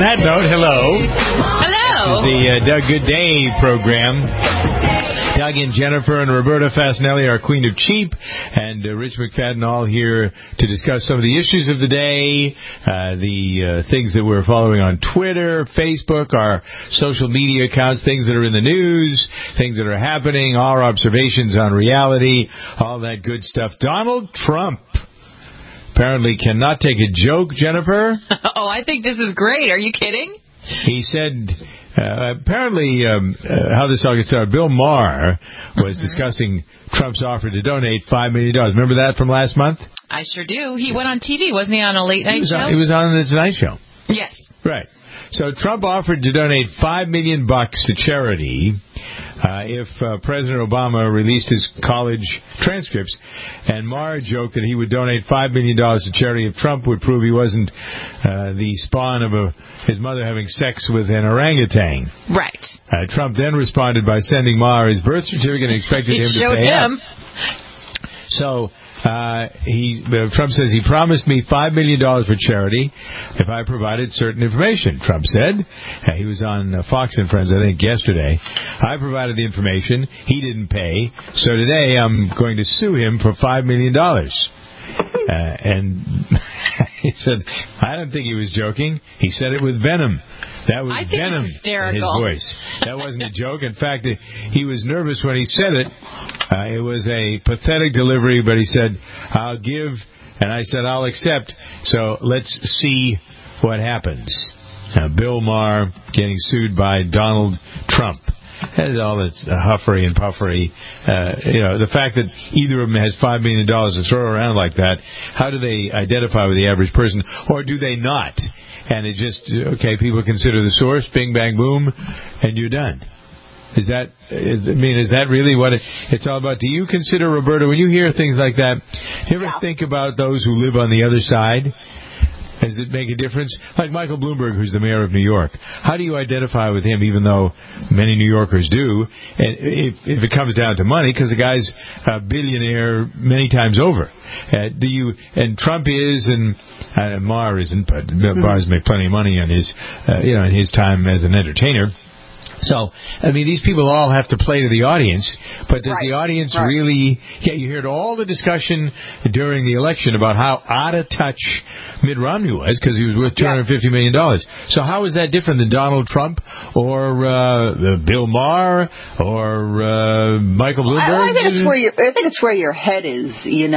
that note, hello. Hello. This is the Doug Good Day program. Doug and Jennifer and Roberta Fasinelli, our Queen of Cheap, and Rich McFadden all here to discuss some of the issues of the day, the things that we're following on Twitter, Facebook, our social media accounts, things that are in the news, things that are happening, our observations on reality, all that good stuff. Donald Trump apparently cannot take a joke, Jennifer. Oh, I think this is great. Are you kidding? He said... apparently, how this all gets started, Bill Maher was discussing Trump's offer to donate $5 million. Remember that from last month? I sure do. He went on TV. Wasn't he on a late-night show? He was on the Tonight Show. Yes. Right. So Trump offered to donate $5 million to charity if President Obama released his college transcripts. And Maher joked that he would donate $5 million to charity if Trump would prove he wasn't the spawn of his mother having sex with an orangutan. Right. Trump then responded by sending Maher his birth certificate and expected him to pay up. So Trump says he promised me $5 million for charity if I provided certain information, Trump said. He was on Fox and Friends, I think, yesterday. I provided the information. He didn't pay. So today I'm going to sue him for $5 million. And he said, I don't think he was joking. He said it with venom. That was venom in his voice. That wasn't a joke. In fact, he was nervous when he said it. It was a pathetic delivery, but he said, I'll give, and I said, I'll accept. So let's see what happens. Bill Maher getting sued by Donald Trump. And all this huffery and puffery. The fact that either of them has $5 million to throw around like that, how do they identify with the average person? Or do they not? And it just, people consider the source, bing, bang, boom, and you're done. Is that really what it's all about? Do you consider, Roberta, when you hear things like that, do you ever think about those who live on the other side? Does it make a difference? Like Michael Bloomberg, who's the mayor of New York. How do you identify with him, even though many New Yorkers do? And if it comes down to money, because the guy's a billionaire many times over. And Trump is, and Maher isn't, but Maher's made plenty of money on his, in his time as an entertainer. So, these people all have to play to the audience, but does the audience really... Yeah, you heard all the discussion during the election about how out of touch Mitt Romney was, because he was worth $250 million. So how is that different than Donald Trump or Bill Maher or Michael Bloomberg? I think it's where your head is,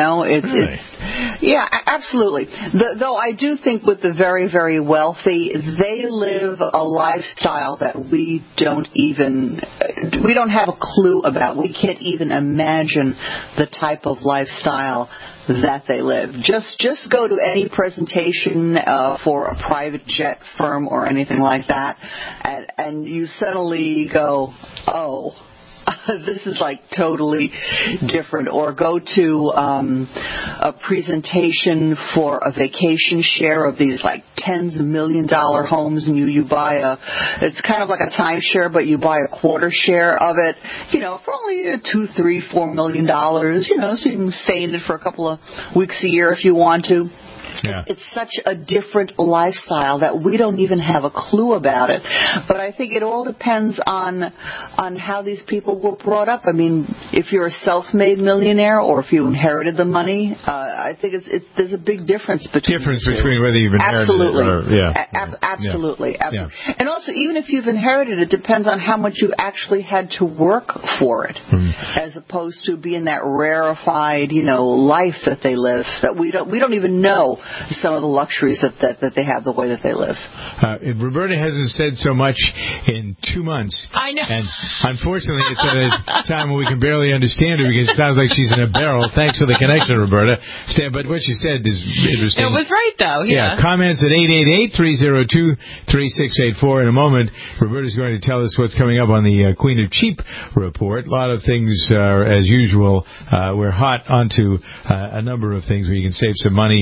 absolutely. Though I do think with the very, very wealthy, they live a lifestyle that we don't have a clue about. We can't even imagine the type of lifestyle that they live. Just go to any presentation for a private jet firm or anything like that, and you suddenly go, oh, this is like totally different. Or go to a presentation for a vacation share of these like tens of $1 million homes, and you buy it's kind of like a timeshare, but you buy a quarter share of it, for only $2, $3, $4 million, so you can stay in it for a couple of weeks a year if you want to. Yeah. It's such a different lifestyle that we don't even have a clue about it. But I think it all depends on how these people were brought up. If you're a self-made millionaire or if you inherited the money, I think there's a big difference between whether you've inherited it or... Absolutely. And also, even if you've inherited it, depends on how much you actually had to work for it, as opposed to being that rarefied, life that they live, that we don't even know some of the luxuries that they have the way that they live. Roberta hasn't said so much in 2 months. I know. And unfortunately, it's at a time when we can barely understand her because it sounds like she's in a barrel. Thanks for the connection, Roberta. But what she said is interesting. It was right, though. Yeah. Comments at 888-302-3684. In a moment, Roberta's going to tell us what's coming up on the Queen of Cheap report. A lot of things are, as usual, we're hot onto a number of things where you can save some money, get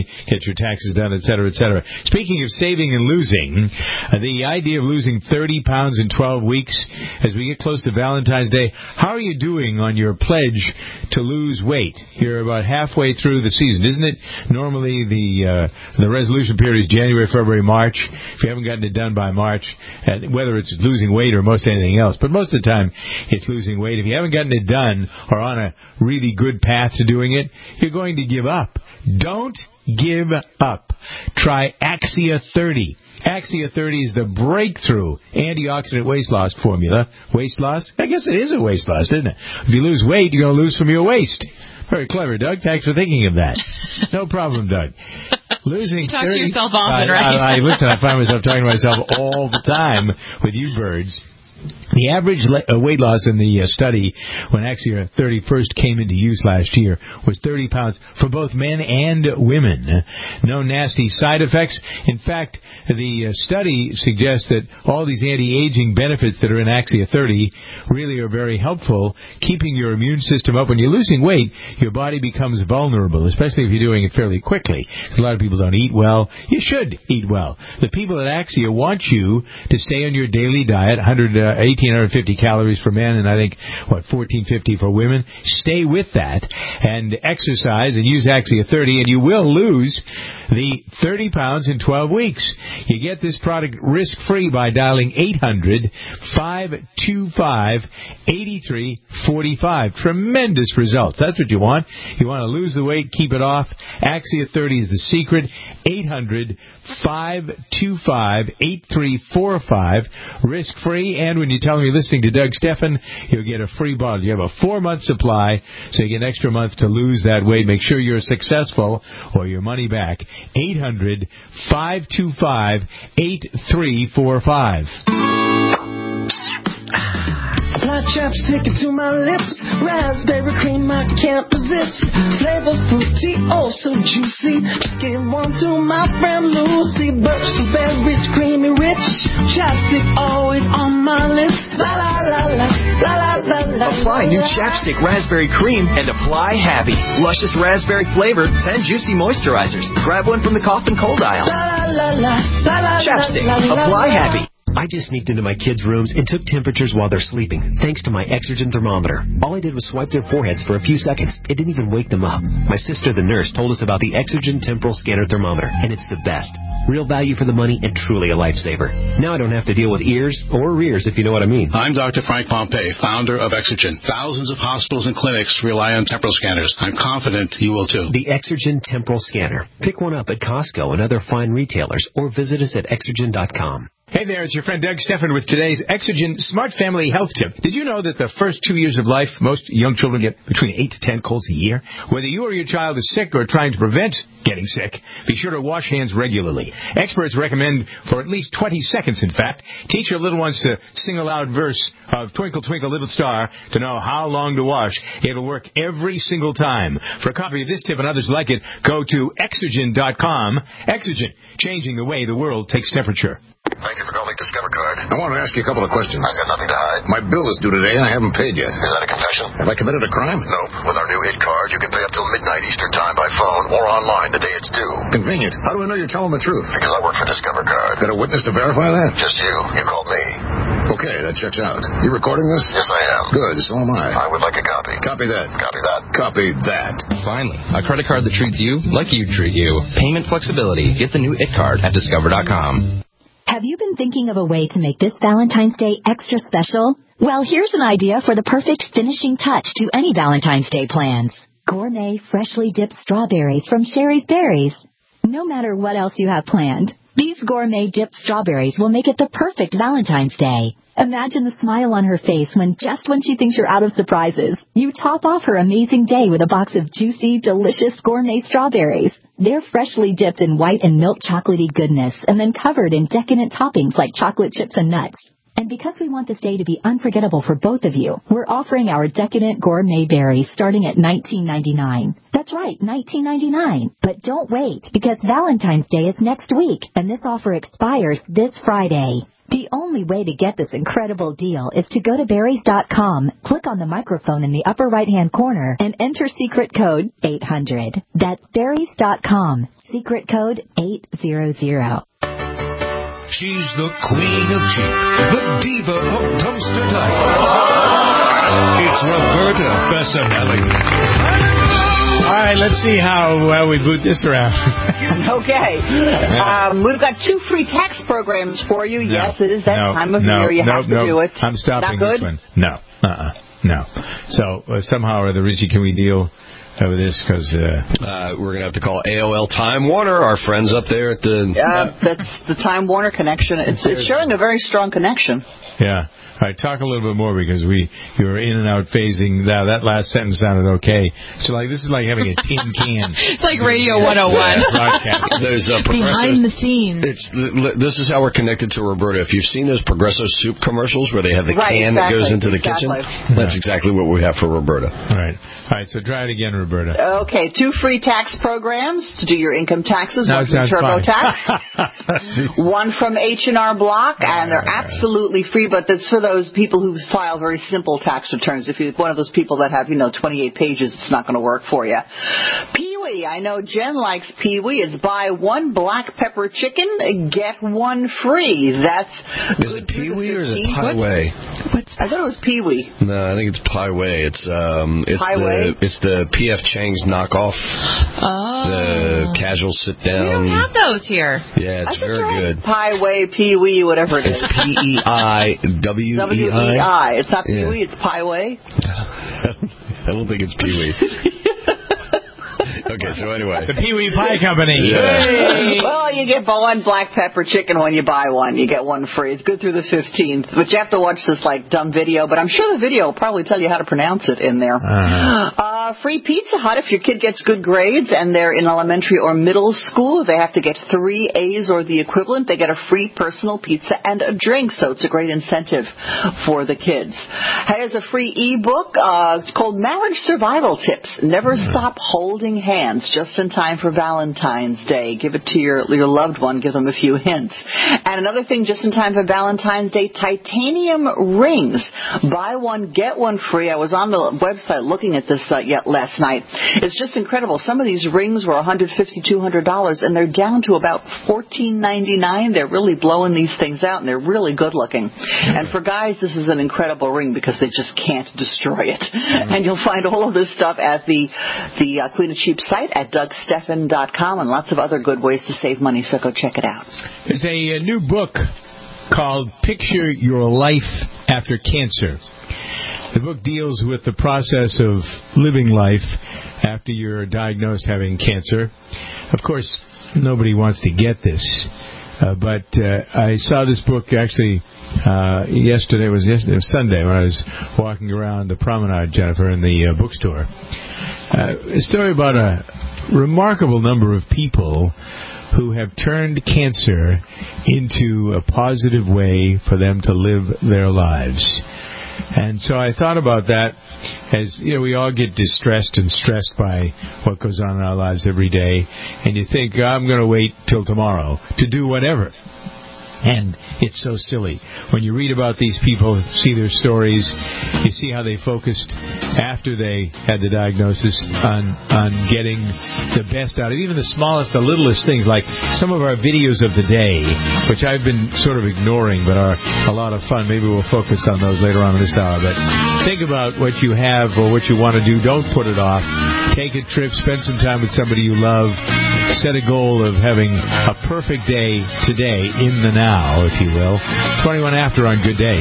your taxes done, et cetera, et cetera. Speaking of saving and losing, the idea of losing 30 pounds in 12 weeks as we get close to Valentine's Day, how are you doing on your pledge to lose weight? You're about halfway through the season, isn't it? Normally the resolution period is January, February, March. If you haven't gotten it done by March, whether it's losing weight or most anything else, but most of the time it's losing weight. If you haven't gotten it done or on a really good path to doing it, you're going to give up. Don't give up. Try Axia 30. Axia 30 is the breakthrough antioxidant weight loss formula. Waist loss? I guess it is a waist loss, isn't it? If you lose weight, you're going to lose from your waist. Very clever, Doug. Thanks for thinking of that. No problem, Doug. Losing you talk 30, to yourself often, right? Listen, I find myself talking to myself all the time with you birds. The average weight loss in the study when Axia 30 first came into use last year was 30 pounds for both men and women. No nasty side effects. In fact, the study suggests that all these anti-aging benefits that are in Axia 30 really are very helpful, keeping your immune system up. When you're losing weight, your body becomes vulnerable, especially if you're doing it fairly quickly. A lot of people don't eat well. You should eat well. The people at Axia want you to stay on your daily diet, 1,850 calories for men, and I think, 1,450 for women. Stay with that and exercise and use Axia 30, and you will lose the 30 pounds in 12 weeks. You get this product risk-free by dialing 800-525-8345. Tremendous results. That's what you want. You want to lose the weight, keep it off. Axia 30 is the secret. 800-525-8345. Risk-free, and when you tell them you're listening to Doug Stephan, you'll get a free bottle. You have a 4-month supply, so you get an extra month to lose that weight. Make sure you're successful or your money back. 800-525-8345. Apply chapstick into my lips. Raspberry cream I can't resist. Flavor fruity, oh so juicy. Just give one to my friend Lucy. Birch berries, creamy rich. Chapstick always on my list. La la la la, la la la la. Apply new chapstick raspberry cream and apply happy. Luscious raspberry flavor, 10 juicy moisturizers. Grab one from the cough and cold aisle. La la la la la. Chapstick, apply happy. I just sneaked into my kids' rooms and took temperatures while they're sleeping, thanks to my Exergen thermometer. All I did was swipe their foreheads for a few seconds. It didn't even wake them up. My sister, the nurse, told us about the Exergen Temporal Scanner Thermometer, and it's the best. Real value for the money and truly a lifesaver. Now I don't have to deal with ears or rears, if you know what I mean. I'm Dr. Frank Pompey, founder of Exergen. Thousands of hospitals and clinics rely on temporal scanners. I'm confident you will too. The Exergen Temporal Scanner. Pick one up at Costco and other fine retailers, or visit us at Exergen.com. Hey there, it's your friend Doug Stephan with today's Exergen Smart Family Health Tip. Did you know that the first 2 years of life, most young children get between 8 to 10 colds a year? Whether you or your child is sick or trying to prevent getting sick, be sure to wash hands regularly. Experts recommend for at least 20 seconds, in fact. Teach your little ones to sing a loud verse of Twinkle, Twinkle, Little Star to know how long to wash. It'll work every single time. For a copy of this tip and others like it, go to Exergen.com. Exergen, changing the way the world takes temperature. Thank you for calling Discover Card. I want to ask you a couple of questions. I've got nothing to hide. My bill is due today and I haven't paid yet. Is that a confession? Have I committed a crime? Nope. With our new It Card, you can pay up till midnight Eastern Time by phone or online the day it's due. Convenient. How do I know you're telling the truth? Because I work for Discover Card. Got a witness to verify that? Just you. You called me. Okay, that checks out. You recording this? Yes, I am. Good, so am I. I would like a copy. Copy that. Copy that. Copy that. Finally, a credit card that treats you like you treat you. Payment flexibility. Get the new It Card at Discover.com. Have you been thinking of a way to make this Valentine's Day extra special? Well, here's an idea for the perfect finishing touch to any Valentine's Day plans. Gourmet, freshly dipped strawberries from Sherry's Berries. No matter what else you have planned, these gourmet dipped strawberries will make it the perfect Valentine's Day. Imagine the smile on her face when she thinks you're out of surprises, you top off her amazing day with a box of juicy, delicious gourmet strawberries. They're freshly dipped in white and milk chocolatey goodness and then covered in decadent toppings like chocolate chips and nuts. And because we want this day to be unforgettable for both of you, we're offering our decadent gourmet berries starting at $19.99. That's right, $19.99. But don't wait, because Valentine's Day is next week, and this offer expires this Friday. The only way to get this incredible deal is to go to Berries.com, click on the microphone in the upper right-hand corner, and enter secret code 800. That's Berries.com, secret code 800. She's the queen of cheap, the diva of dumpster dive. It's Roberta Bessinelli. All right, let's see how well we boot this around. Okay. We've got 2 free tax programs for you. No, yes, it is that time of year. You have to do it. I'm stopping this one. No. So somehow or other, Richie, can we deal with this? Because we're going to have to call AOL Time Warner, our friends up there at the... that's the Time Warner connection. It's showing a very strong connection. Yeah. All right, talk a little bit more because you were in and out phasing. That last sentence sounded okay. So this is like having a tin can. It's like Radio 101. There's behind the scenes. This is how we're connected to Roberta. If you've seen those Progresso soup commercials where they have the can that goes into the kitchen, that's exactly what we have for Roberta. All right, so try it again, Roberta. Okay, 2 free tax programs to do your income taxes. One from TurboTax, one from H&R Block, and they're absolutely free, but that's for those people who file very simple tax returns. If you're one of those people that have, 28 pages, it's not going to work for you. Pee-wee. I know Jen likes Pee-wee. It's buy 1 black pepper chicken, get 1 free. Is it Pee-wee or is it Pie Way? I thought it was Pee-wee. No, I think it's Pie Way. It's the P.F. Chang's knockoff. Oh. The casual sit down. We don't have those here. Yeah, it's very good. Pie Way, Pee-wee, whatever it is. It's P-E-I-W-E-I. W-E-I. It's not Pee-wee, it's Pie Way. I don't think it's Pee-wee. Okay, so anyway. The Pee-wee Pie Company. Yeah. Hey. Well, you get 1 black pepper chicken when you buy one. You get 1 free. It's good through the 15th. But you have to watch this, dumb video. But I'm sure the video will probably tell you how to pronounce it in there. Free Pizza Hut. If your kid gets good grades and they're in elementary or middle school, they have to get 3 A's or the equivalent. They get a free personal pizza and a drink. So it's a great incentive for the kids. Here's a free ebook. It's called Marriage Survival Tips. Never stop holding hands just in time for Valentine's Day. Give it to your loved one. Give them a few hints. And another thing just in time for Valentine's Day, titanium rings. Buy 1, get 1 free. I was on the website looking at this last night. It's just incredible. Some of these rings were $150, $200, and they're down to about $14.99. They're really blowing these things out, and they're really good looking. And for guys, this is an incredible ring because they just can't destroy it. And you'll find all of this stuff at the Queen of Cheap site at DougStephan.com and lots of other good ways to save money, so go check it out. There's a new book called Picture Your Life After Cancer. The book deals with the process of living life after you're diagnosed having cancer. Of course, nobody wants to get this, but I saw this book actually yesterday. It was Sunday when I was walking around the promenade, Jennifer, in the bookstore. A story about a remarkable number of people who have turned cancer into a positive way for them to live their lives. And so I thought about that as, we all get distressed and stressed by what goes on in our lives every day. And you think, I'm going to wait till tomorrow to do whatever. And it's so silly. When you read about these people, see their stories, you see how they focused after they had the diagnosis on getting the best out of even the smallest, the littlest things, like some of our videos of the day, which I've been sort of ignoring but are a lot of fun. Maybe we'll focus on those later on in this hour. But think about what you have or what you want to do. Don't put it off. Take a trip. Spend some time with somebody you love. Set a goal of having a perfect day today in the now, if you will. 21 after on Good Day.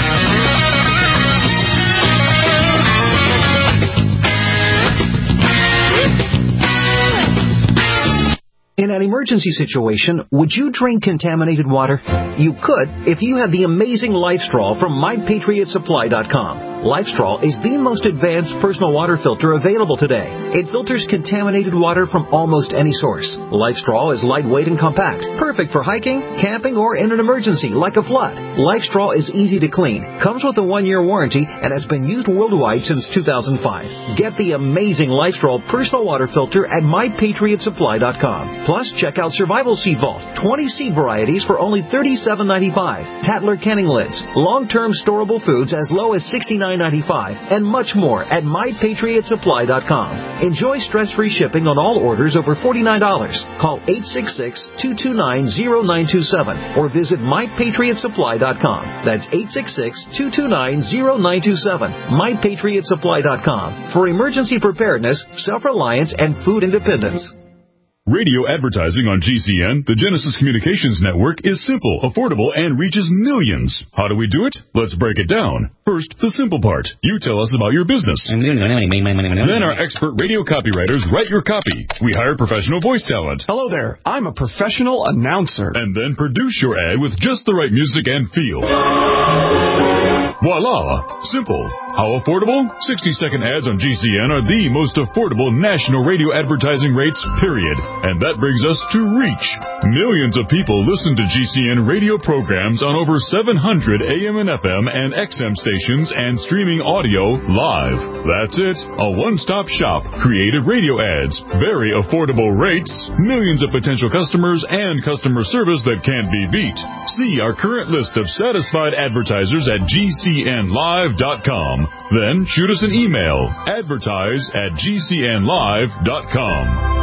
In an emergency situation, would you drink contaminated water? You could if you had the amazing Life Straw from MyPatriotSupply.com. LifeStraw is the most advanced personal water filter available today. It filters contaminated water from almost any source. LifeStraw is lightweight and compact, perfect for hiking, camping, or in an emergency like a flood. LifeStraw is easy to clean, comes with a 1-year warranty, and has been used worldwide since 2005. Get the amazing LifeStraw personal water filter at MyPatriotSupply.com. Plus, check out Survival Seed Vault, 20 seed varieties for only $37.95. Tatler canning lids, long-term storable foods as low as $69.95, and much more at MyPatriotSupply.com. Enjoy stress-free shipping on all orders over $49. Call 866-229-0927 or visit MyPatriotSupply.com. That's 866-229-0927. MyPatriotSupply.com for emergency preparedness, self-reliance, and food independence. Radio advertising on GCN, the Genesis Communications Network, is simple, affordable, and reaches millions. How do we do it? Let's break it down. First, the simple part. You tell us about your business. Then our expert radio copywriters write your copy. We hire professional voice talent. Hello there. I'm a professional announcer. And then produce your ad with just the right music and feel. Voila! Simple. How affordable? 60-second ads on GCN are the most affordable national radio advertising rates, period. And that brings us to reach. Millions of people listen to GCN radio programs on over 700 AM and FM and XM stations and streaming audio live. That's it. A one-stop shop. Creative radio ads. Very affordable rates. Millions of potential customers and customer service that can't be beat. See our current list of satisfied advertisers at GCNlive.com. Then shoot us an email. Advertise@GCNlive.com.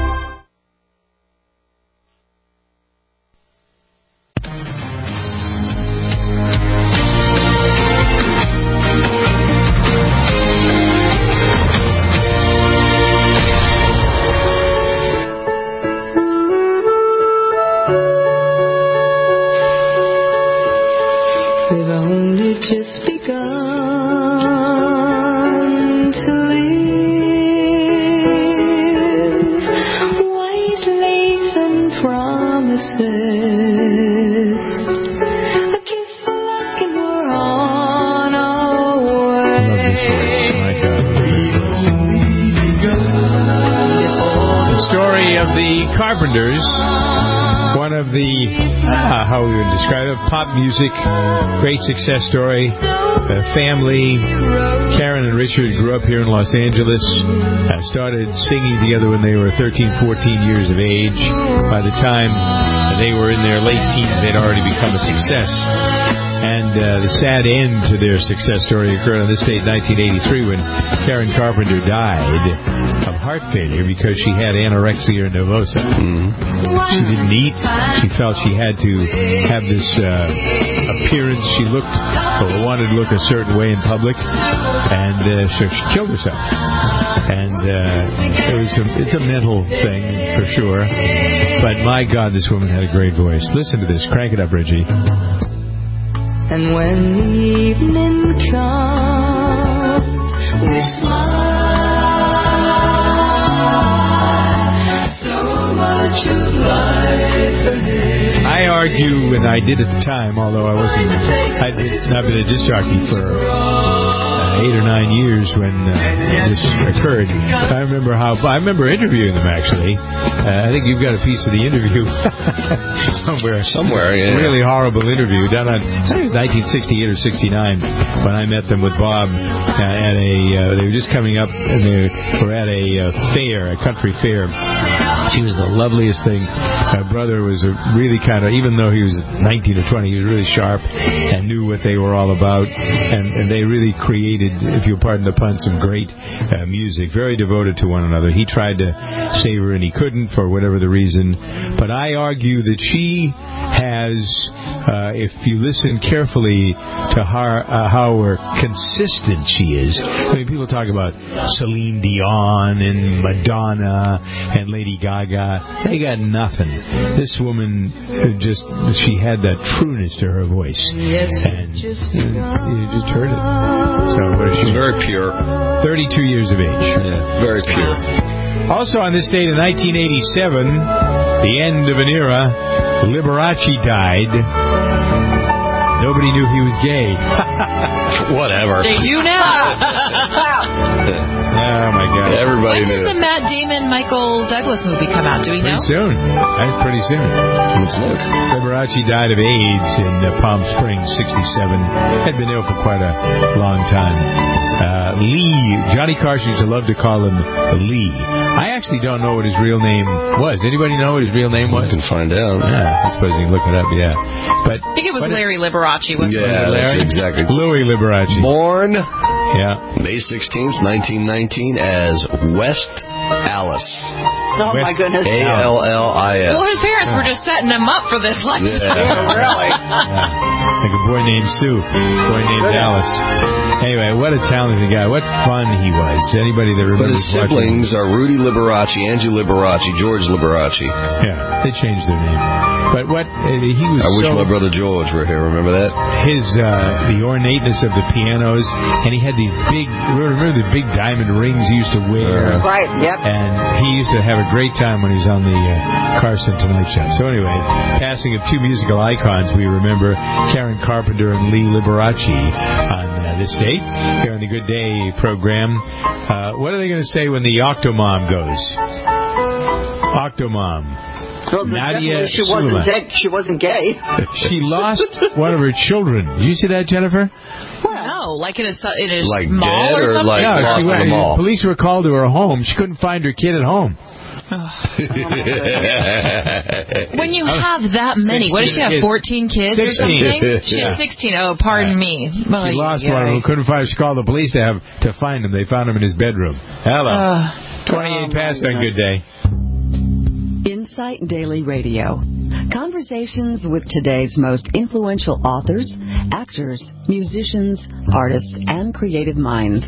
We've only just begun to live. White lace and promises. A kiss for luck and we're on our way. I love this voice. My God. The story of the Carpenters. One of the, how we would describe it, pop music, great success story. Family, Karen and Richard grew up here in Los Angeles, started singing together when they were 13, 14 years of age. By the time they were in their late teens, they'd already become a success. And the sad end to their success story occurred on this date, 1983, when Karen Carpenter died of heart failure because she had anorexia nervosa. She didn't eat. She felt she had to have this appearance. She wanted to look a certain way in public, and so she killed herself. And it's a mental thing for sure. But my God, this woman had a great voice. Listen to this. Crank it up, Reggie. And when the evening comes, we smile. So much of life ahead. I argue, and I did at the time, although I'd not been a disc jockey for 8 or 9 years when this occurred. I remember interviewing them, actually. I think you've got a piece of the interview somewhere. Yeah. Really horrible interview done on, I think it was 1968 or 69 when I met them with Bob at they were just coming up and they were at a fair, a country fair. She was the loveliest thing. My brother was really kind of, even though he was 19 or 20, he was really sharp and knew what they were all about. And they really created, if you'll pardon the pun, some great music. Very devoted to one another. He tried to save her and he couldn't for whatever the reason. But I argue that she has, if you listen carefully to how consistent she is. I mean, people talk about Celine Dion and Madonna and Lady Gaga. They got nothing. This woman she had that trueness to her voice. And you just heard it. So she's very pure. 32 years of age. Yeah, very pure. Also on this date in 1987, the end of an era, Liberace died. Nobody knew he was gay. Whatever. They do now. Oh, my God. Everybody when knew. did the Matt Damon, Michael Douglas movie come out? Do we know? Pretty soon. That's pretty soon. Let's look. Liberace died of AIDS in Palm Springs, 67. Had been ill for quite a long time. Lee. Johnny Carson used to love to call him Lee. I actually don't know what his real name was. Anybody know what his real name was? You can find out. Yeah, I suppose you can look it up, yeah. But I think it was Larry Liberace. Yeah, that's exactly. Louis Liberace. Born May 16th, 1919 as West Allis. Oh, my goodness. Allis. Well, his parents were just setting him up for this lifestyle. Yeah, really. Like a boy named Sue. Boy named Alice. Anyway, what a talented guy. What fun he was. Anybody that remembers. But his siblings are Rudy Liberace, Angie Liberace, George Liberace. Yeah, they changed their name. But what he was. I wish my brother George were here. Remember that? His the ornateness of the pianos, and he had these big. Remember the big diamond rings he used to wear? Right. Yep. And he used to have a great time when he was on the Carson Tonight Show. So anyway, passing of two musical icons, we remember Karen Carpenter and Lee Liberace on this date here on the Good Day program. What are they going to say when the Octomom goes? Octomom. Well, Nadia she wasn't gay. She lost one of her children. Did you see that, Jennifer? No, like in a like mall dead or something? like lost in the mall? Police were called to her home. She couldn't find her kid at home. When you have that many, what does she have, 14 kids 16. or something? She has 16. Oh, pardon me. She lost one of them. Couldn't find. She called the police to find him. They found him in his bedroom. Hello. 28 past on Good Day. Insight Daily Radio. Conversations with today's most influential authors, actors, musicians, artists, and creative minds.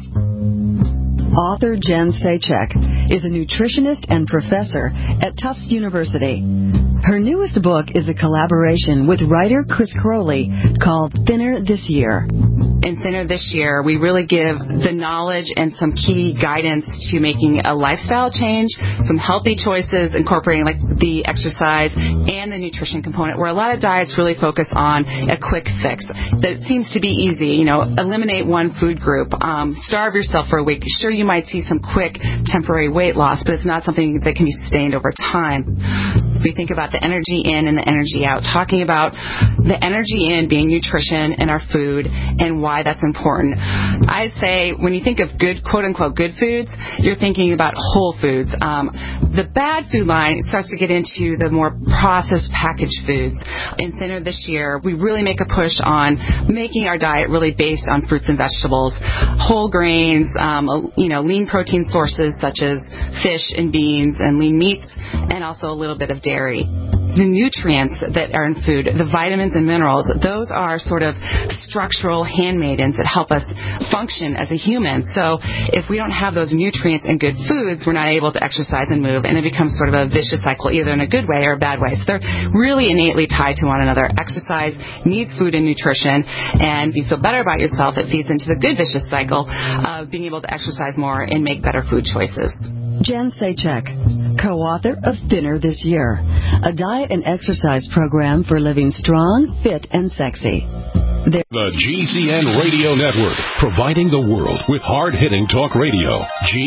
Author Jen Sachek is a nutritionist and professor at Tufts University. Her newest book is a collaboration with writer Chris Crowley called Thinner This Year. In Thinner This Year, we really give the knowledge and some key guidance to making a lifestyle change, some healthy choices, incorporating like the exercise and the nutrition component, where a lot of diets really focus on a quick fix. That seems to be easy, eliminate one food group, starve yourself for a week. Sure, you might see some quick temporary weight loss, but it's not something that can be sustained over time. We think about the energy in and the energy out, talking about the energy in being nutrition and our food and why that's important. I'd say when you think of good, quote-unquote, good foods, you're thinking about whole foods. The bad food line starts to get into the more processed packaged foods. In Thinner This Year, we really make a push on making our diet really based on fruits and vegetables, whole grains, lean protein sources such as fish and beans and lean meats, and also a little bit of dairy. The nutrients that are in food, the vitamins and minerals, those are sort of structural handmaidens that help us function as a human. So if we don't have those nutrients in good foods, we're not able to exercise and move, and it becomes sort of a vicious cycle, either in a good way or a bad way. So they're really innately tied to one another. Exercise needs food and nutrition, and if you feel better about yourself, it feeds into the good vicious cycle of being able to exercise more and make better food choices. Jen Sachek, co-author of Thinner This Year, a diet and exercise program for living strong, fit, and sexy. The GCN Radio Network, providing the world with hard-hitting talk radio.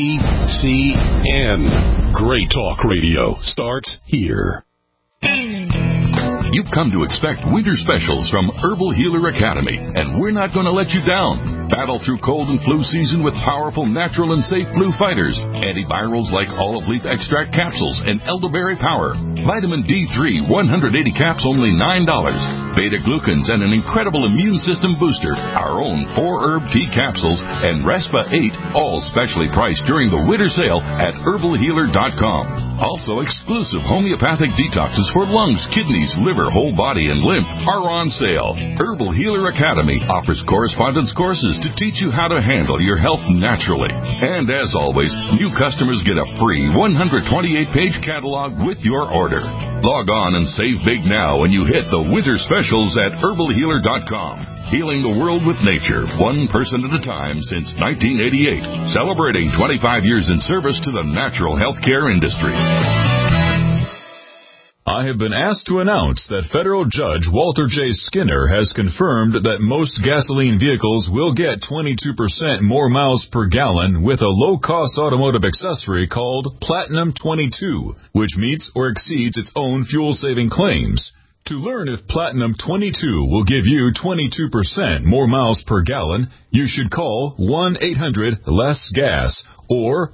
GCN. Great talk radio starts here. You've come to expect winter specials from Herbal Healer Academy, and we're not going to let you down. Battle through cold and flu season with powerful, natural, and safe flu fighters. Antivirals like olive leaf extract capsules and elderberry power. Vitamin D3, 180 caps, only $9. Beta-glucans and an incredible immune system booster. Our own 4-herb tea capsules and Respa 8, all specially priced during the winter sale at herbalhealer.com. Also, exclusive homeopathic detoxes for lungs, kidneys, liver, whole body, and lymph are on sale. Herbal Healer Academy offers correspondence courses to teach you how to handle your health naturally. And as always, new customers get a free 128-page catalog with your order. Log on and save big now when you hit the winter specials at herbalhealer.com. Healing the world with nature, one person at a time since 1988. Celebrating 25 years in service to the natural healthcare industry. I have been asked to announce that federal judge Walter J. Skinner has confirmed that most gasoline vehicles will get 22% more miles per gallon with a low-cost automotive accessory called Platinum 22, which meets or exceeds its own fuel-saving claims. To learn if Platinum 22 will give you 22% more miles per gallon, you should call 1-800-LESS-GAS or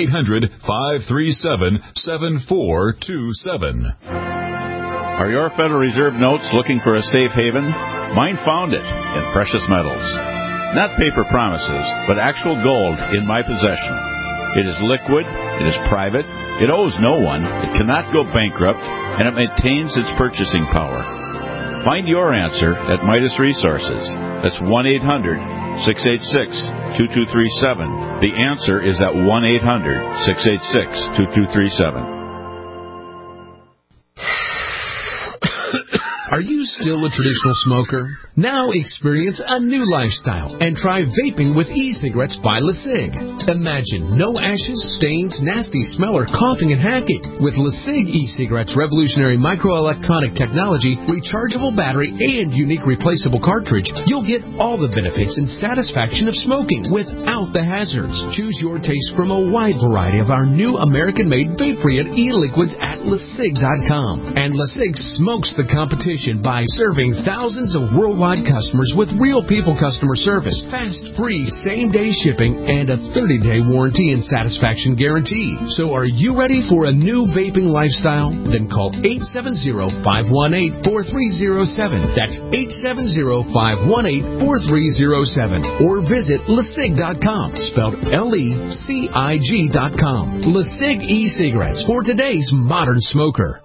1-800-537-7427. Are your Federal Reserve notes looking for a safe haven? Mine found it in precious metals. Not paper promises, but actual gold in my possession. It is liquid, it is private, it owes no one, it cannot go bankrupt, and it maintains its purchasing power. Find your answer at Midas Resources. That's 1-800-686-2237. The answer is at 1-800-686-2237. Are you still a traditional smoker? Now experience a new lifestyle and try vaping with e-cigarettes by LeSig. Imagine no ashes, stains, nasty smell, or coughing and hacking. With LeSig e-cigarettes' revolutionary microelectronic technology, rechargeable battery, and unique replaceable cartridge, you'll get all the benefits and satisfaction of smoking without the hazards. Choose your taste from a wide variety of our new American-made vape-free and e-liquids at LeSig.com. And LeSig smokes the competition by serving thousands of worldwide customers with real people customer service, fast, free, same-day shipping, and a 30-day warranty and satisfaction guarantee. So are you ready for a new vaping lifestyle? Then call 870-518-4307. That's 870-518-4307. Or visit LeSig.com, spelled LECIG.com. LeSig e-cigarettes for today's modern smoker.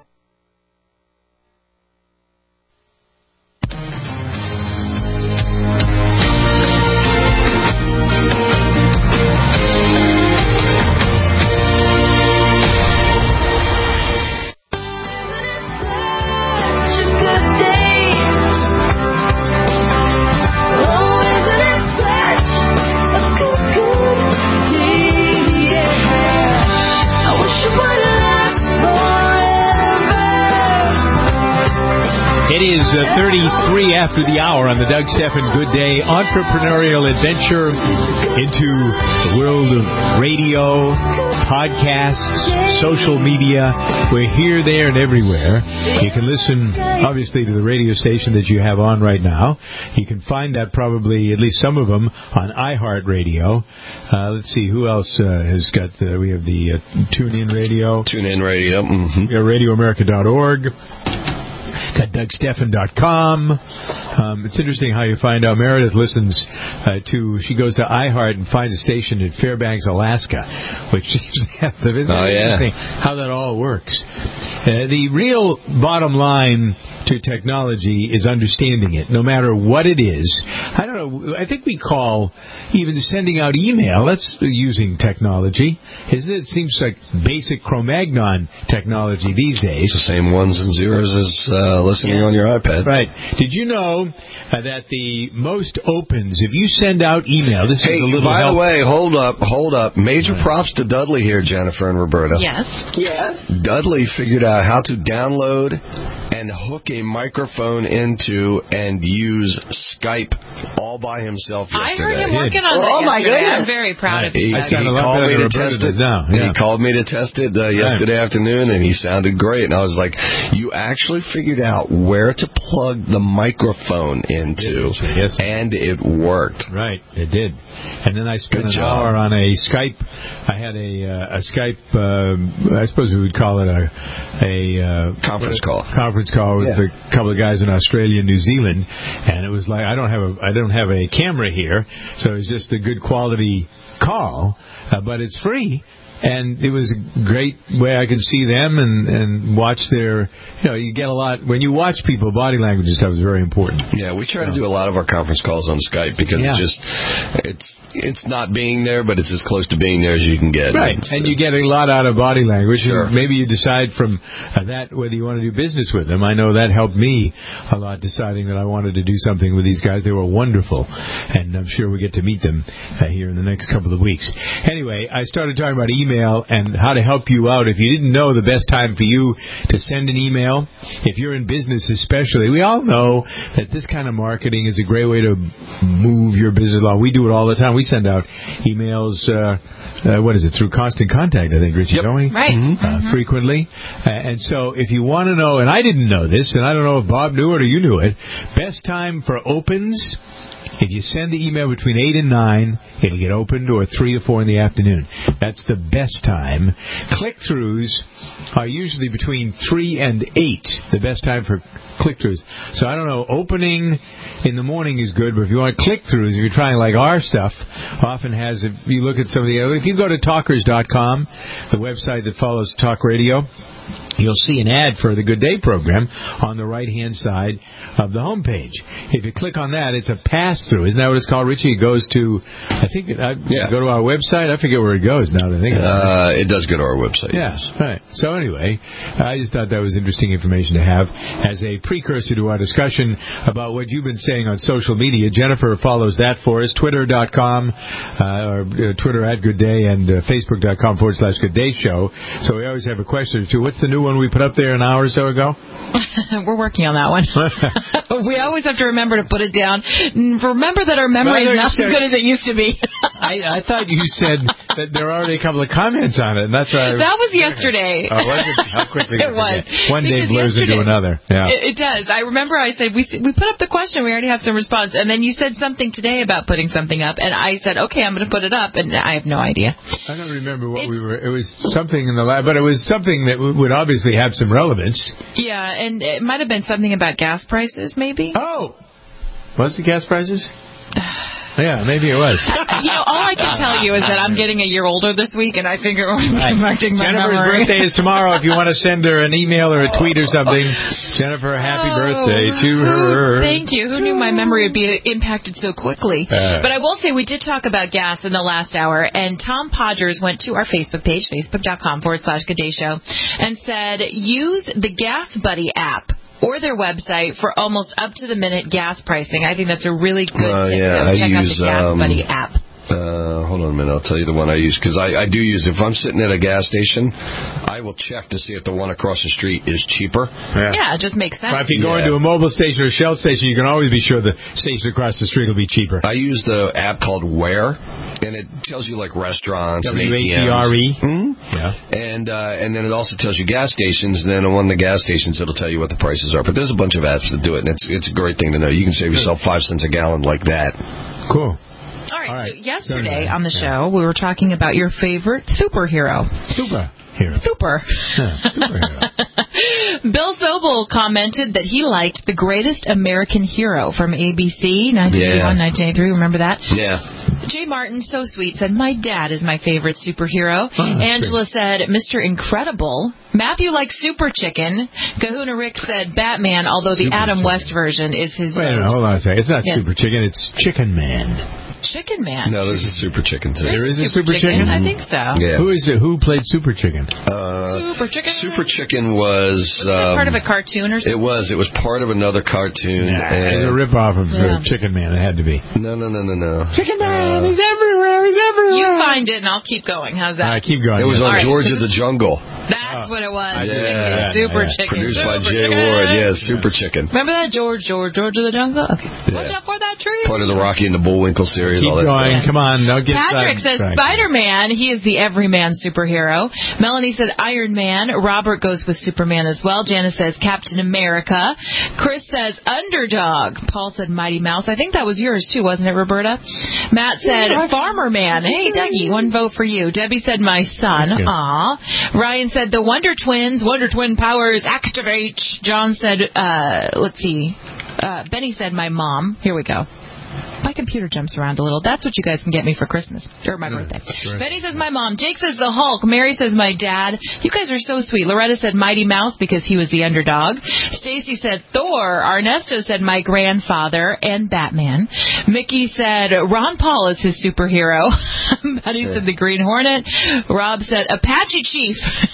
It is 33 after the hour on the Doug Stephan Good Day entrepreneurial adventure into the world of radio, podcasts, social media. We're here, there, and everywhere. You can listen, obviously, to the radio station that you have on right now. You can find that probably, at least some of them, on iHeartRadio. Let's see, who else has got we have the TuneIn Radio. TuneIn Radio. Mm-hmm. We have RadioAmerica.org. Got DougStephan.com. It's interesting how you find out Meredith listens she goes to iHeart and finds a station in Fairbanks, Alaska, which seems interesting how that all works. The real bottom line to technology is understanding it, no matter what it is. I don't know, I think we call even sending out email, that's using technology, isn't it? It seems like basic Cro-Magnon technology these days. It's the same ones and zeros as listening on your iPad. Right. Did you know that the most opens, if you send out email, this is a little by the way, hold up. Major props to Dudley here, Jennifer and Roberta. Yes. Dudley figured out how to download and hook a microphone into and use Skype all by himself yesterday. I heard him working on that yesterday. I'm very proud of him. He called me to test it. He called me to test it yesterday afternoon, and he sounded great. And I was like, you actually figured out where to plug the microphone into, and it worked. Right, it did. And then I spent an hour on a Skype. I had a Skype, I suppose we would call it a conference call. Conference call with a couple of guys in Australia and New Zealand, and it was like I don't have a camera here, so it was just a good quality call, but it's free. And it was a great way I could see them and watch their, you get a lot, when you watch people, body language and stuff is very important. Yeah, we try to do a lot of our conference calls on Skype because it's not being there, but it's as close to being there as you can get. Right, and you get a lot out of body language. Sure. And maybe you decide from that whether you want to do business with them. I know that helped me a lot deciding that I wanted to do something with these guys. They were wonderful, and I'm sure we get to meet them here in the next couple of weeks. Anyway, I started talking about email. email and how to help you out. If you didn't know the best time for you to send an email, if you're in business especially, we all know that this kind of marketing is a great way to move your business along. We do it all the time. We send out emails, through Constant Contact, I think, Richie, don't we? Right. Frequently. And so if you want to know, and I didn't know this, and I don't know if Bob knew it or you knew it, best time for opens, if you send the email between 8 and 9, it'll get opened, or 3 or 4 in the afternoon. That's the best time. Click-throughs are usually between 3 and 8, the best time for click-throughs. So I don't know, opening in the morning is good, but if you want click-throughs, if you're trying like our stuff, often has, if you look at some of the other, if you go to talkers.com, the website that follows Talk Radio, you'll see an ad for the Good Day program on the right-hand side of the homepage. If you click on that, it's a pass-through. Isn't that what it's called, Richie? It goes to, go to our website. I forget where it goes now that I think about it. It does go to our website. Yeah, right. So anyway, I just thought that was interesting information to have as a precursor to our discussion about what you've been saying on social media. Jennifer follows that for us, twitter.com, or Twitter at Good Day, and facebook.com/Good Day Show. So we always have a question or two. What's the new one we put up there an hour or so ago? We're working on that one. We always have to remember to put it down. Remember that our memory is not as good as it used to be. I thought you said that there are already a couple of comments on it, and that's why that was yesterday. Oh, was it? How quickly it was. One day blurs into another. Yeah. It does. I remember I said, we put up the question, we already have some response, and then you said something today about putting something up, and I said, okay, I'm going to put it up, and I have no idea. I don't remember what we were, it was something in the lab, but it was something that would obviously have some relevance. Yeah, and it might have been something about gas prices, maybe. Oh! Was it gas prices? Yeah, maybe it was. All I can tell you is that I'm getting a year older this week, and I figure I'm affecting my Jennifer's memory. birthday is tomorrow. If you want to send her an email or a tweet or something, Jennifer, happy birthday to her. Thank you. Who knew my memory would be impacted so quickly? But I will say we did talk about gas in the last hour, and Tom Podgers went to our Facebook page, facebook.com/Good Day Show, and said, use the Gas Buddy app or their website for almost up-to-the-minute gas pricing. I think that's a really good tip. So check out the Gas Buddy app. Hold on a minute. I'll tell you the one I use, because I do use it. If I'm sitting at a gas station, I will check to see if the one across the street is cheaper. Yeah, it just makes sense. But if you go into a mobile station or a Shell station, you can always be sure the station across the street will be cheaper. I use the app called Where, and it tells you like restaurants and ATMs. WATRE. Yeah. And then it also tells you gas stations, and then on one of the gas stations it'll tell you what the prices are. But there's a bunch of apps that do it, and it's a great thing to know. You can save yourself 5 cents a gallon like that. Cool. All right. So yesterday on the show, we were talking about your favorite superhero. Superhero. Bill Sobel commented that he liked The Greatest American Hero from ABC, 1981, 1983. Remember that? Yeah. Jay Martin, so sweet, said, my dad is my favorite superhero. Angela said, Mr. Incredible. Matthew likes Super Chicken. Kahuna Rick said Batman, although the Adam West version is his Wait a minute, hold on a second. It's not Super Chicken, it's Chicken Man. Chicken Man. No, there's a Super Chicken too. There is a Super Chicken? I think so. Yeah. Who is it? Who played Super Chicken? Super Chicken. Super Chicken was part of a cartoon or something? It was part of another cartoon. It was a rip-off of Chicken Man. It had to be. No. Chicken Man, he's everywhere. You find it, and I'll keep going. How's that? All right, keep going. It was on George of the Jungle. That's what it was. Super Chicken. Produced by Jay Ward. Yeah, Super Chicken. Remember that George of the Jungle? Okay. Watch out for that tree. Part of the Rocky and the Bullwinkle series. Keep all that going. Stuff. Come on. Don't get Patrick says Spider-Man. He is the everyman superhero. Melanie said Iron Man. Robert goes with Superman as well. Janice says Captain America. Chris says Underdog. Paul said Mighty Mouse. I think that was yours too, wasn't it, Roberta? Matt said Farmer Man. Hey, Dougie, one vote for you. Debbie said my son. Aw. Ryan said the Wonder Twins. Wonder Twin powers activate. John said, let's see. Benny said my mom. Here we go. My computer jumps around a little. That's what you guys can get me for Christmas. Or my birthday. Right. Benny says my mom. Jake says the Hulk. Mary says my dad. You guys are so sweet. Loretta said Mighty Mouse because he was the underdog. Stacy said Thor. Ernesto said my grandfather and Batman. Mickey said Ron Paul is his superhero. Buddy said the Green Hornet. Rob said Apache Chief.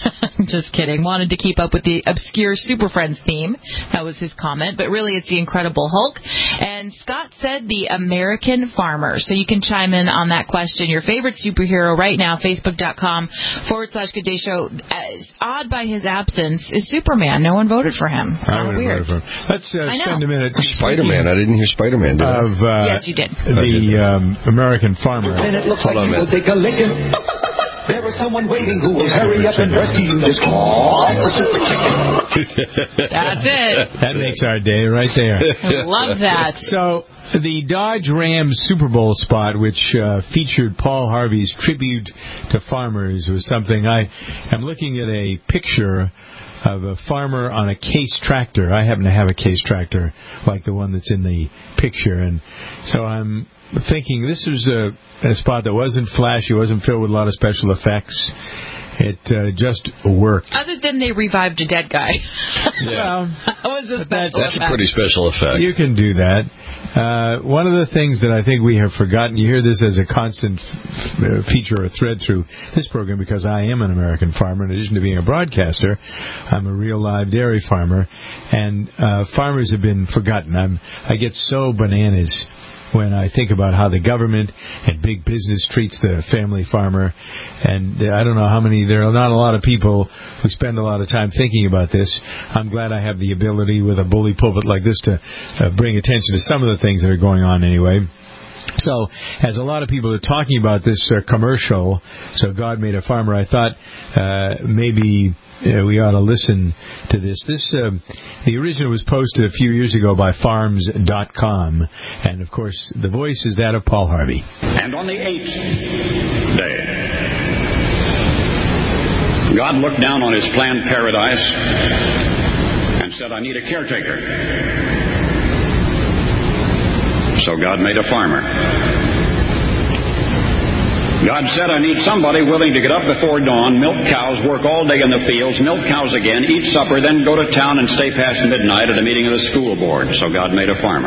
Just kidding. Wanted to keep up with the obscure Super Friends theme. That was his comment. But really, it's the Incredible Hulk. And Scott said the American Farmer. So you can chime in on that question. Your favorite superhero right now, Facebook.com/Good Day Show. Odd by his absence is Superman. No one voted for him. Weird. For him. Let's spend a minute. Spider-Man. I didn't hear Spider-Man. Yes, you did. The American Farmer. Hold on a minute. Take a licking. There is someone waiting who will hurry up and rescue this call for Super Chicken. That's it. That makes our day right there. I love that. So, the Dodge Ram Super Bowl spot, which featured Paul Harvey's tribute to farmers, was something I'm looking at a picture of a farmer on a Case tractor. I happen to have a Case tractor like the one that's in the picture, and so I'm thinking this was a spot that wasn't flashy, wasn't filled with a lot of special effects. It just worked. Other than they revived a dead guy. Yeah. That's a pretty special effect. You can do that. One of the things that I think we have forgotten, you hear this as a constant feature or thread through this program because I am an American farmer. In addition to being a broadcaster, I'm a real live dairy farmer. And farmers have been forgotten. I get so bananas when I think about how the government and big business treats the family farmer. And I don't know how many, there are not a lot of people who spend a lot of time thinking about this. I'm glad I have the ability with a bully pulpit like this to bring attention to some of the things that are going on anyway. So, as a lot of people are talking about this commercial, So God Made a Farmer, I thought maybe we ought to listen to this. The original was posted a few years ago by Farms.com, and of course the voice is that of Paul Harvey. And on the 8th day, God looked down on his planned paradise and said, I need a caretaker. So God made a farmer. God said, I need somebody willing to get up before dawn, milk cows, work all day in the fields, milk cows again, eat supper, then go to town and stay past midnight at a meeting of the school board. So God made a farmer.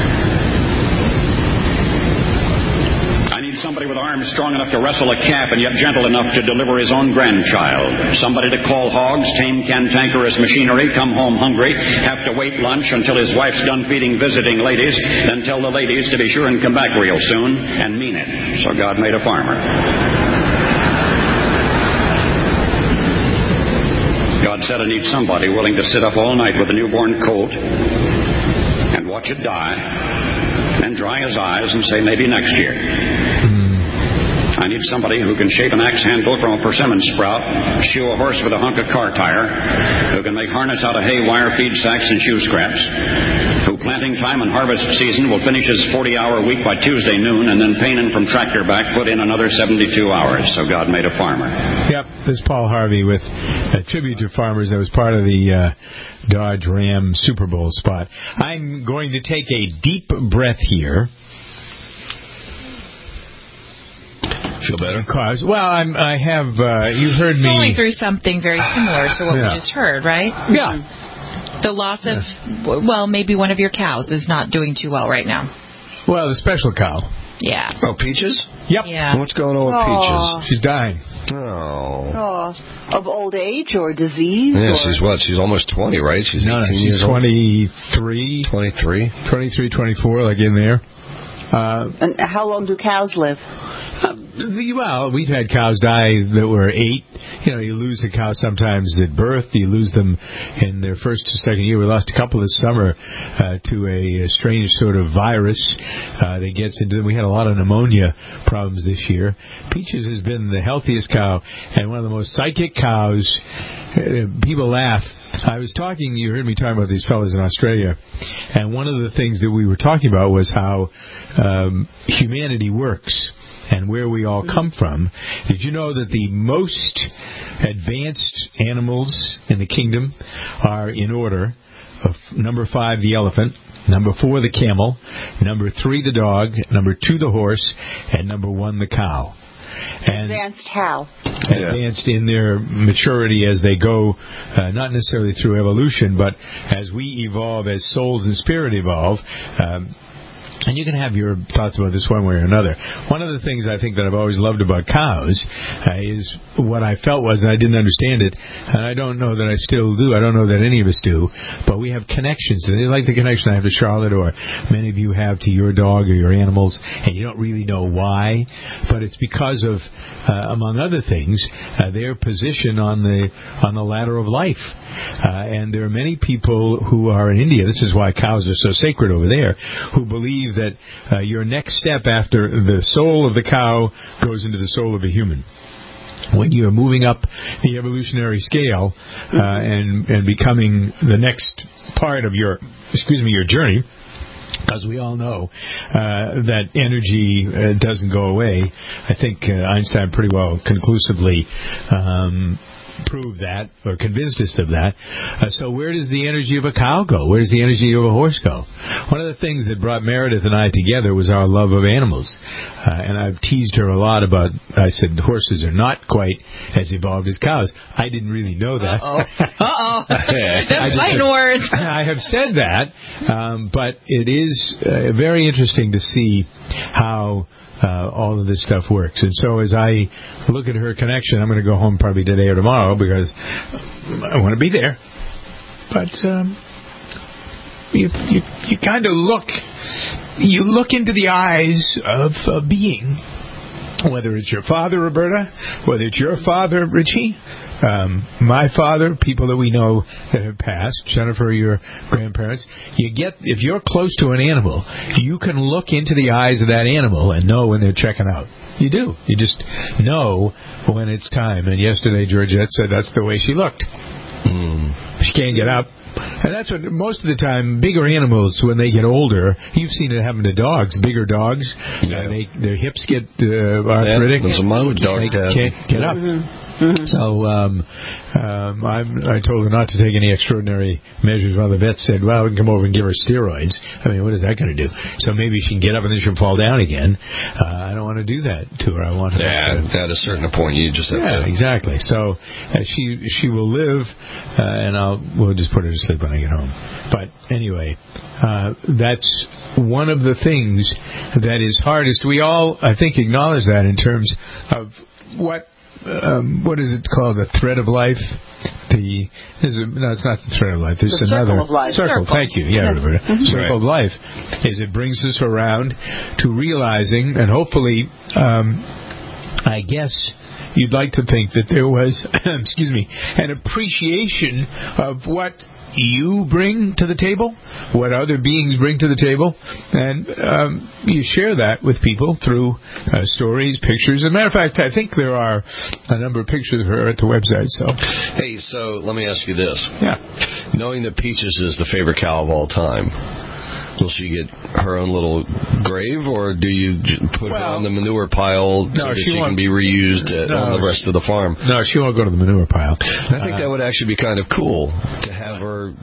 I need somebody with arms strong enough to wrestle a calf and yet gentle enough to deliver his own grandchild. Somebody to call hogs, tame cantankerous machinery, come home hungry, have to wait lunch until his wife's done feeding visiting ladies, then tell the ladies to be sure and come back real soon, and mean it. So God made a farmer. God said, I need somebody willing to sit up all night with a newborn colt and watch it die, then dry his eyes and say, maybe next year. I need somebody who can shape an axe handle from a persimmon sprout, shoe a horse with a hunk of car tire, who can make harness out of hay, wire, feed sacks, and shoe scraps, who planting time and harvest season will finish his 40-hour week by Tuesday noon, and then painin' from tractor back put in another 72 hours. So God made a farmer. Yep, this is Paul Harvey with a tribute to farmers that was part of the Dodge Ram Super Bowl spot. I'm going to take a deep breath here. Feel better? Well, I have, you heard me. Going through something very similar to what we just heard, right? Yeah. The loss of, well, maybe one of your cows is not doing too well right now. Well, the special cow. Yeah. Oh, Peaches? Yep. Yeah. What's going on with Peaches? She's dying. Oh. Of old age or disease? Yeah, or? she's almost 20, right? She's 18 she's years 23. 23? 23, 24, like in there. And how long do cows live? Well, we've had cows die that were 8. You lose a cow sometimes at birth. You lose them in their first or second year. We lost a couple this summer to a strange sort of virus that gets into them. We had a lot of pneumonia problems this year. Peaches has been the healthiest cow and one of the most psychic cows. People laugh. I was talking, you heard me talking about these fellas in Australia, and one of the things that we were talking about was how humanity works and where we all come from. Did you know that the most advanced animals in the kingdom are in order? Number 5, the elephant. Number 4, the camel. Number 3, the dog. Number 2, the horse. And number 1, the cow. And advanced how? Advanced in their maturity as they go, not necessarily through evolution, but as we evolve, as souls and spirit evolve. and you can have your thoughts about this one way or another. One of the things I think that I've always loved about cows is what I felt was, and I didn't understand it, and I don't know that I still do. I don't know that any of us do, but we have connections. Like the connection I have to Charlotte, or many of you have to your dog or your animals, and you don't really know why, but it's because of, among other things, their position on the ladder of life. And there are many people who are in India, this is why cows are so sacred over there, who believe that your next step after the soul of the cow goes into the soul of a human. When you're moving up the evolutionary scale and becoming the next part of your journey, because we all know that energy doesn't go away. I think Einstein pretty well conclusively proved that, or convinced us of that. So where does the energy of a cow go? Where does the energy of a horse go? One of the things that brought Meredith and I together was our love of animals. And I've teased her a lot about, I said, horses are not quite as evolved as cows. I didn't really know that. That's fighting words. I have said that, but it is very interesting to see how all of this stuff works. And so as I look at her connection, I'm going to go home probably today or tomorrow because I want to be there. But you kind of look into the eyes of a being, whether it's your father, Roberta, whether it's your father, Richie, my father, people that we know that have passed, Jennifer, your grandparents. If you're close to an animal, you can look into the eyes of that animal and know when they're checking out. You do. You just know when it's time. And yesterday, Georgette said that's the way she looked. She can't get up. And that's what, most of the time, bigger animals, when they get older, you've seen it happen to dogs, bigger dogs, their hips get arthritic. There's a dog they can't get up. So I told her not to take any extraordinary measures while the vet said, well, we can come over and give her steroids. I mean, what is that going to do? So maybe she can get up and then she'll fall down again. I don't want to do that to her. I want her to... at a certain point, you just have to... Yeah, exactly. So she will live, and we'll just put her to sleep when I get home. But anyway, that's one of the things that is hardest. We all, I think, acknowledge that in terms of what is it called? The thread of life? No, it's not the thread of life. There's another circle of life. Circle. Thank you. Yeah, Roberta. Circle of life is it brings us around to realizing, and hopefully, I guess you'd like to think that there was, an appreciation of what you bring to the table, what other beings bring to the table, and you share that with people through stories, pictures. As a matter of fact, I think there are a number of pictures of her at the website. Hey, so let me ask you this. Yeah. Knowing that Peaches is the favorite cow of all time, will she get her own little grave, or do you put her on the manure pile so that she can be reused on the rest of the farm? No, she won't go to the manure pile. I think that would actually be kind of cool to have her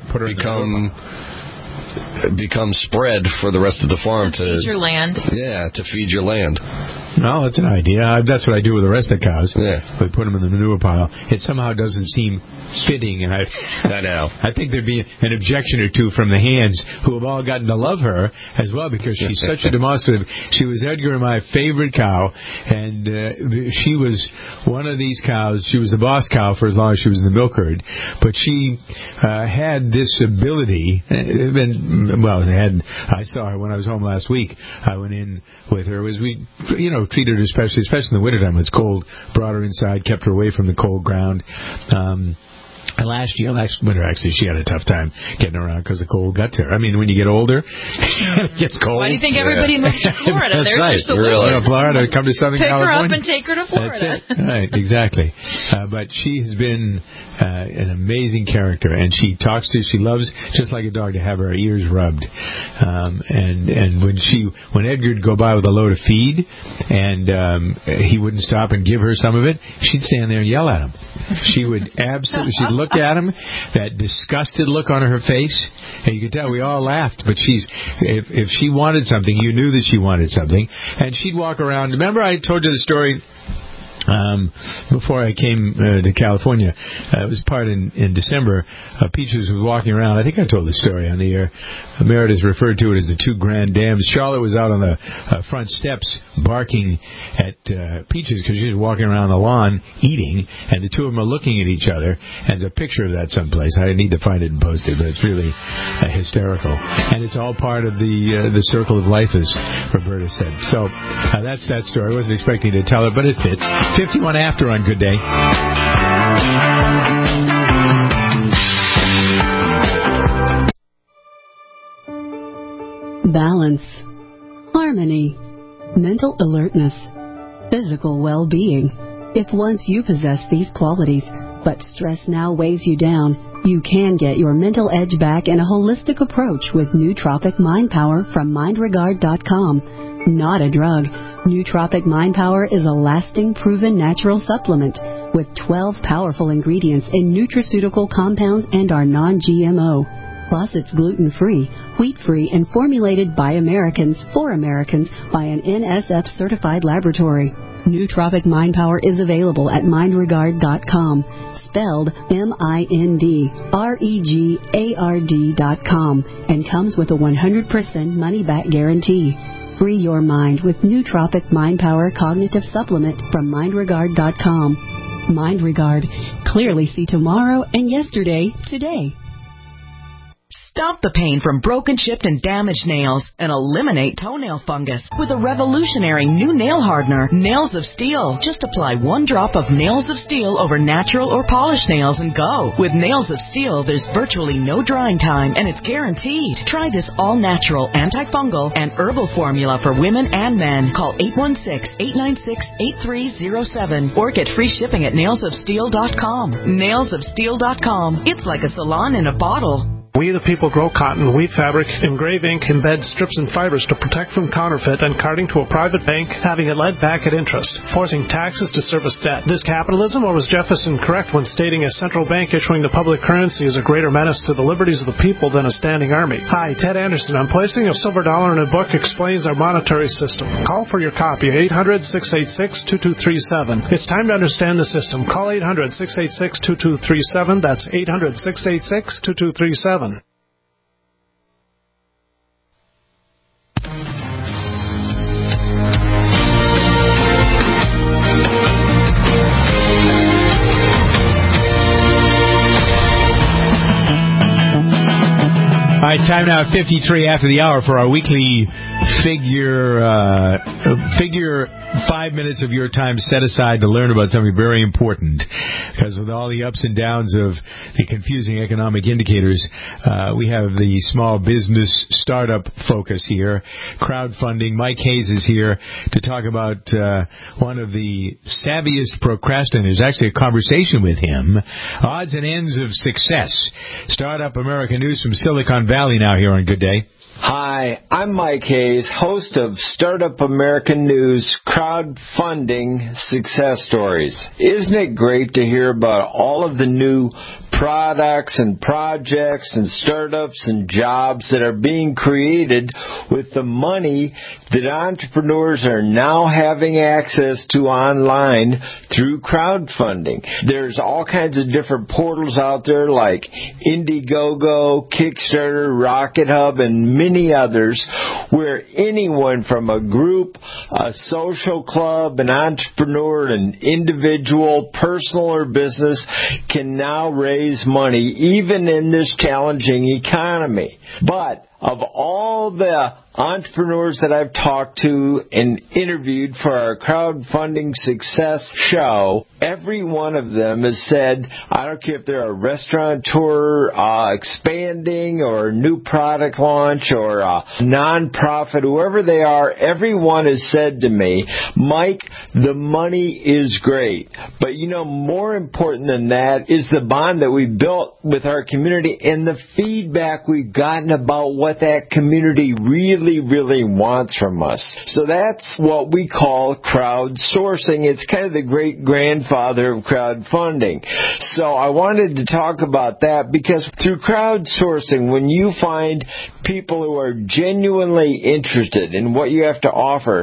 become spread for the rest of the farm to feed your land. Yeah, to feed your land. No, that's an idea. That's what I do with the rest of the cows. Yeah. We put them in the manure pile. It somehow doesn't seem fitting, and I know. I think there'd be an objection or two from the hands who have all gotten to love her as well because she's such a demonstrative. She was Edgar and my favorite cow, and she was one of these cows. She was the boss cow for as long as she was in the milk herd, but she had this ability. I saw her when I was home last week. I went in with her. Treated her especially in the wintertime when it's cold, brought her inside, kept her away from the cold ground. And last winter, actually, she had a tough time getting around because the cold got to her. I mean, when you get older, it gets cold. Why do you think everybody moves to Florida? There's right. your solution. Really. Florida, come to Southern California. Pick her up and take her to Florida. That's it. Right, exactly. But she has been an amazing character, and she loves, just like a dog, to have her ears rubbed. And when Edgar would go by with a load of feed, and he wouldn't stop and give her some of it, she'd stand there and yell at him. She would she'd look at him, that disgusted look on her face, and you could tell we all laughed, but if she wanted something, you knew that she wanted something, and she'd walk around. Remember I told you the story before I came to California. It was part in December. Peaches was walking around. I think I told the story on the air. Meredith referred to it as the two grand dams. Charlotte was out on the front steps barking at Peaches because she was walking around the lawn eating, and the two of them are looking at each other. And there's a picture of that someplace. I need to find it and post it, but it's really hysterical. And it's all part of the circle of life, as Roberta said. So that's that story. I wasn't expecting to tell it, but it fits. 51 after on Good Day. Balance, harmony, mental alertness, physical well-being. If once you possess these qualities, but stress now weighs you down, you can get your mental edge back in a holistic approach with Nootropic Mind Power from MindRegard.com. Not a drug. Nootropic Mind Power is a lasting, proven natural supplement with 12 powerful ingredients in nutraceutical compounds and are non-GMO. Plus, it's gluten-free, wheat-free, and formulated by Americans for Americans by an NSF-certified laboratory. Nootropic Mind Power is available at MindRegard.com. Spelled MindRegard.com, and comes with a 100% money-back guarantee. Free your mind with Nootropic Mind Power Cognitive Supplement from MindRegard.com. MindRegard. Clearly see tomorrow and yesterday today. Stop the pain from broken, chipped, and damaged nails and eliminate toenail fungus with a revolutionary new nail hardener, Nails of Steel. Just apply 1 drop of Nails of Steel over natural or polished nails and go. With Nails of Steel, there's virtually no drying time, and it's guaranteed. Try this all-natural, antifungal, and herbal formula for women and men. Call 816-896-8307 or get free shipping at nailsofsteel.com. Nailsofsteel.com. It's like a salon in a bottle. We the people grow cotton, weave fabric, engrave ink, embed strips and fibers to protect from counterfeit and carting to a private bank, having it led back at interest, forcing taxes to service debt. This capitalism, or was Jefferson correct when stating a central bank issuing the public currency is a greater menace to the liberties of the people than a standing army? Hi, Ted Anderson. I'm placing a silver dollar in a book explains our monetary system. Call for your copy, 800-686-2237. It's time to understand the system. Call 800-686-2237. That's 800-686-2237. All right, time now at 53 after the hour for our weekly figure 5 minutes of your time set aside to learn about something very important. Because with all the ups and downs of the confusing economic indicators, we have the small business startup focus here, crowdfunding. Mike Hayes is here to talk about one of the savviest procrastinators, actually a conversation with him, odds and ends of success. Startup America News from Silicon Valley now here on Good Day. Hi, I'm Mike Hayes, host of Startup American News Crowdfunding Success Stories. Isn't it great to hear about all of the new products and projects and startups and jobs that are being created with the money that entrepreneurs are now having access to online through crowdfunding? There's all kinds of different portals out there like Indiegogo, Kickstarter, Rocket Hub, and many others where anyone from a group, a social club, an entrepreneur, an individual, personal or business can now raise money even in this challenging economy. But of all the entrepreneurs that I've talked to and interviewed for our crowdfunding success show, every one of them has said, I don't care if they're a restaurateur expanding or a new product launch or a nonprofit, whoever they are, everyone has said to me, Mike, the money is great. But more important than that is the bond that we've built with our community and the feedback we've gotten about what that community really wants from us. So that's what we call crowdsourcing. It's kind of the great-grandfather of crowdfunding. So I wanted to talk about that because through crowdsourcing, when you find people who are genuinely interested in what you have to offer,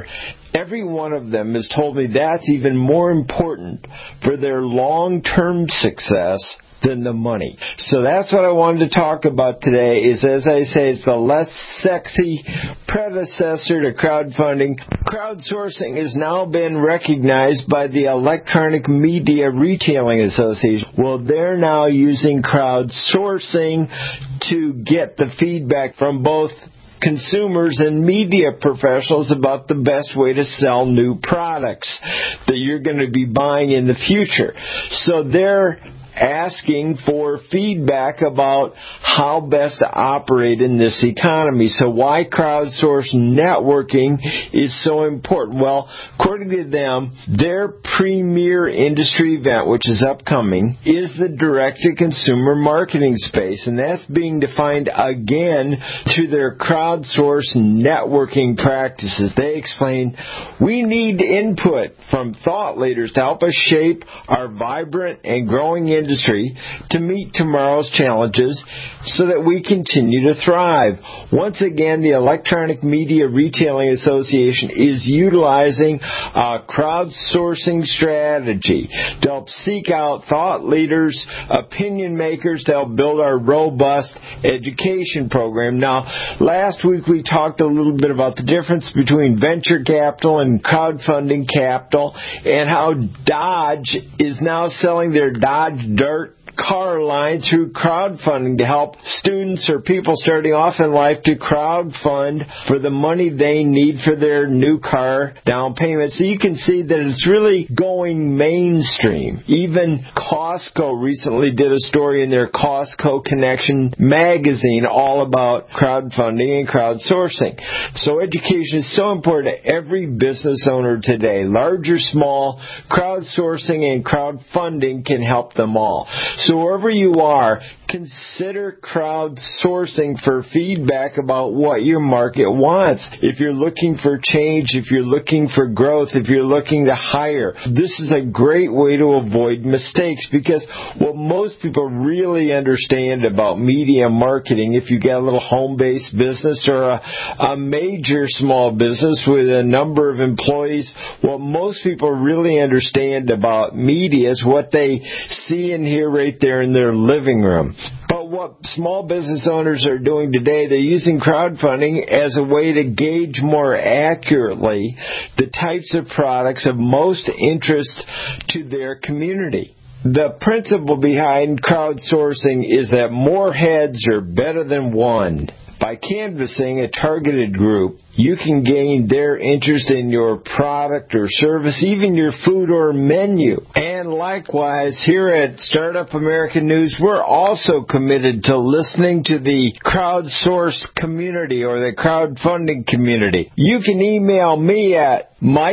every one of them has told me that's even more important for their long-term success than the money. So that's what I wanted to talk about today is, as I say, it's the less sexy predecessor to crowdfunding. Crowdsourcing has now been recognized by the Electronic Media Retailing Association. Well, they're now using crowdsourcing to get the feedback from both consumers and media professionals about the best way to sell new products that you're going to be buying in the future. So they're asking for feedback about how best to operate in this economy. So why crowdsource networking is so important? Well, according to them, their premier industry event, which is upcoming, is the direct-to-consumer marketing space, and that's being defined again through their crowdsource networking practices. They explain, we need input from thought leaders to help us shape our vibrant and growing industry to meet tomorrow's challenges so that we continue to thrive. Once again, the Electronic Media Retailing Association is utilizing a crowdsourcing strategy to help seek out thought leaders, opinion makers, to help build our robust education program. Now, last week we talked a little bit about the difference between venture capital and crowdfunding capital and how Dodge is now selling their Dodge Dirt car line through crowdfunding to help students or people starting off in life to crowdfund for the money they need for their new car down payment. So you can see that it's really going mainstream. Even Costco recently did a story in their Costco Connection magazine all about crowdfunding and crowdsourcing. So education is so important to every business owner today. Large or small, crowdsourcing and crowdfunding can help them all. So wherever you are, consider crowdsourcing for feedback about what your market wants. If you're looking for change, if you're looking for growth, if you're looking to hire, this is a great way to avoid mistakes, because what most people really understand about media marketing, if you got a little home-based business or a major small business with a number of employees, what most people really understand about media is what they see and hear right there in their living room. But what small business owners are doing today, they're using crowdfunding as a way to gauge more accurately the types of products of most interest to their community. The principle behind crowdsourcing is that more heads are better than one. By canvassing a targeted group, you can gain their interest in your product or service, even your food or menu. And likewise, here at Startup American News, we're also committed to listening to the crowdsourced community or the crowdfunding community. You can email me at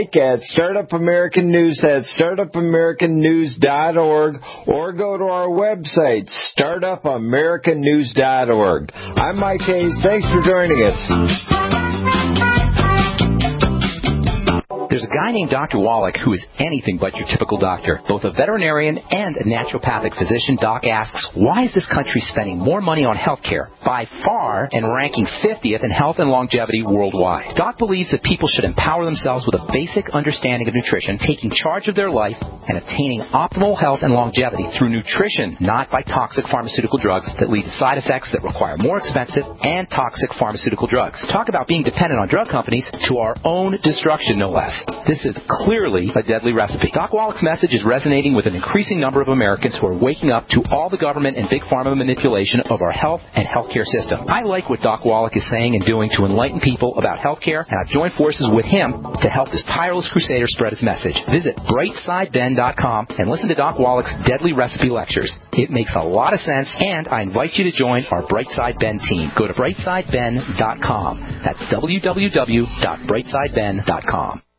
Mike@StartupAmericanNews at StartupAmericanNews.org or go to our website, StartupAmericanNews.org. I'm Mike Hayes. Thanks for joining us. There's a guy named Dr. Wallach who is anything but your typical doctor. Both a veterinarian and a naturopathic physician, Doc asks, why is this country spending more money on health care, by far, and ranking 50th in health and longevity worldwide? Doc believes that people should empower themselves with a basic understanding of nutrition, taking charge of their life, and attaining optimal health and longevity through nutrition, not by toxic pharmaceutical drugs that lead to side effects that require more expensive and toxic pharmaceutical drugs. Talk about being dependent on drug companies to our own destruction, no less. This is clearly a deadly recipe. Doc Wallach's message is resonating with an increasing number of Americans who are waking up to all the government and big pharma manipulation of our health and healthcare system. I like what Doc Wallach is saying and doing to enlighten people about healthcare, and I've joined forces with him to help this tireless crusader spread his message. Visit BrightSideBen.com and listen to Doc Wallach's deadly recipe lectures. It makes a lot of sense, and I invite you to join our Brightside Ben team. Go to BrightSideBen.com. That's www.BrightSideBen.com.